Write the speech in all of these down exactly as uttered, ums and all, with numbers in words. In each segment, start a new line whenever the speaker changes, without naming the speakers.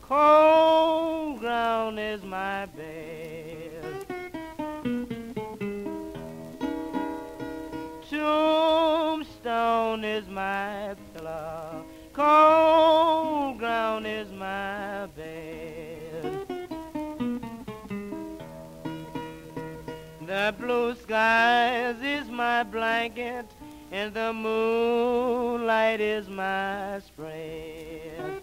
Cold ground is my bed. Tombstone is my pillow. Cold ground is my bed. The blue skies is my blanket, and the moonlight is my spread.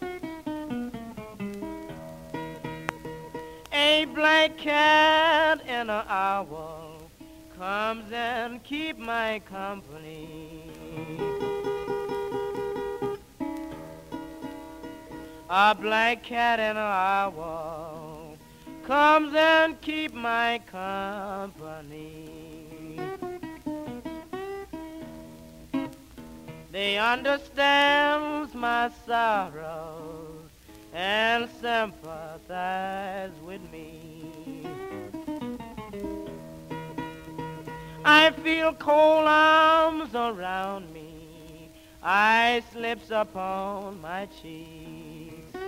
A black cat and an owl comes and keep my company. A black cat and an owl comes and keep my company. They understands my sorrows and sympathize with me. I feel cold arms around me. I slips upon my cheeks.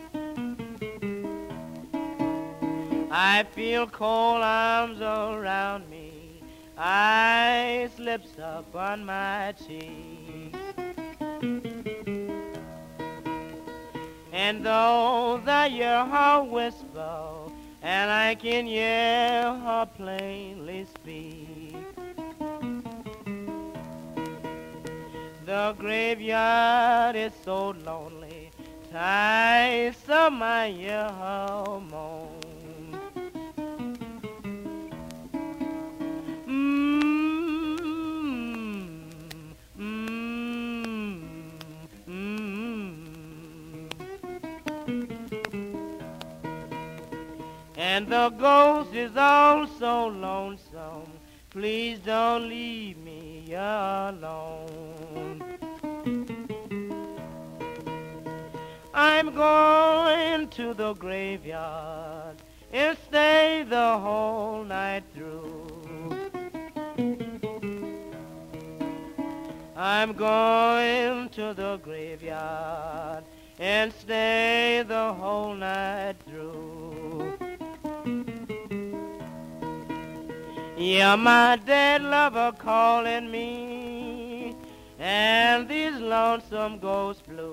I feel cold arms around me. I slips upon my cheeks. And though I hear her whisper, and I can hear her plainly speak, the graveyard is so lonely, tiresome I hear her moan. And the ghost is all so lonesome. Please don't leave me alone. I'm going to the graveyard and stay the whole night through. I'm going to the graveyard and stay the whole night through. Yeah, my dead lover calling me, and these lonesome ghost blues